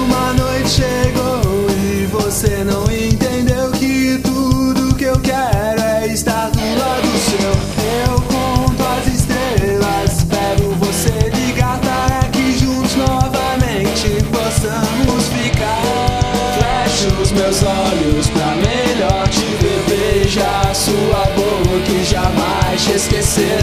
uma noite chegou e você não entendeu que tudo que eu quero é estar do lado seu. Eu conto as estrelas, espero você ligar para que juntos novamente possamos ficar. Fecho os meus olhos pra melhor te ver, beijar sua boca e jamais te esquecer.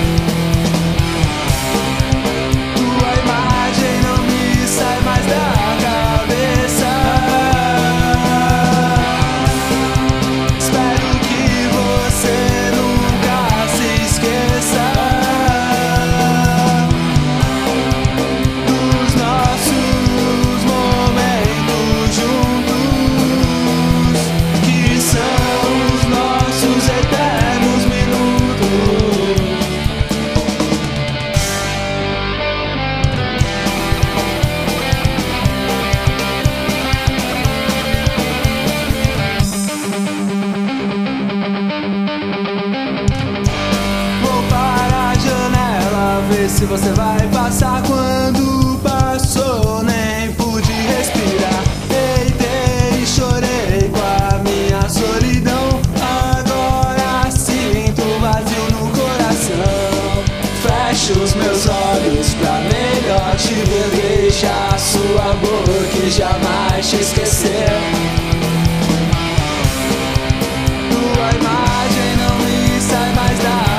Se você vai passar, quando passou nem pude respirar. Deitei e chorei com a minha solidão. Agora sinto vazio no coração. Fecho os meus olhos pra melhor te ver, beijar sua boca e jamais te esquecer. Tua imagem não me sai mais da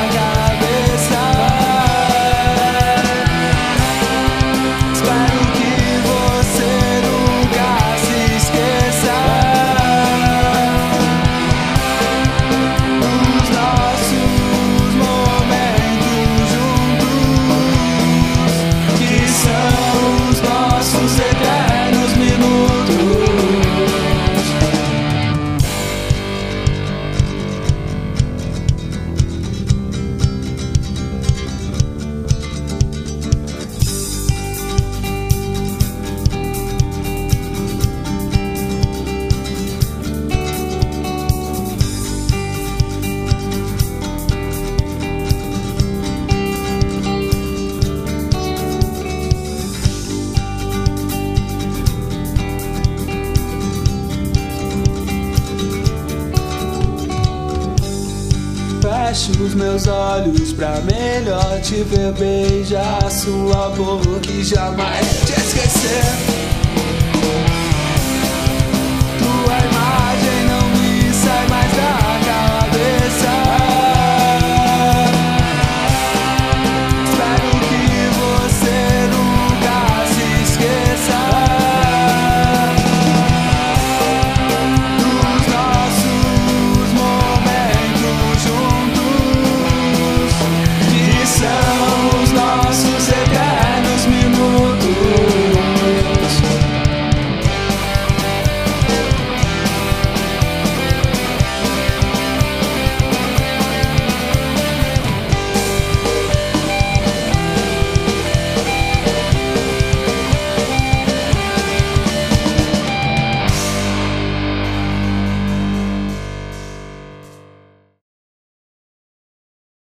Fecho os meus olhos pra melhor te ver, beijar sua boca e jamais te esquecer.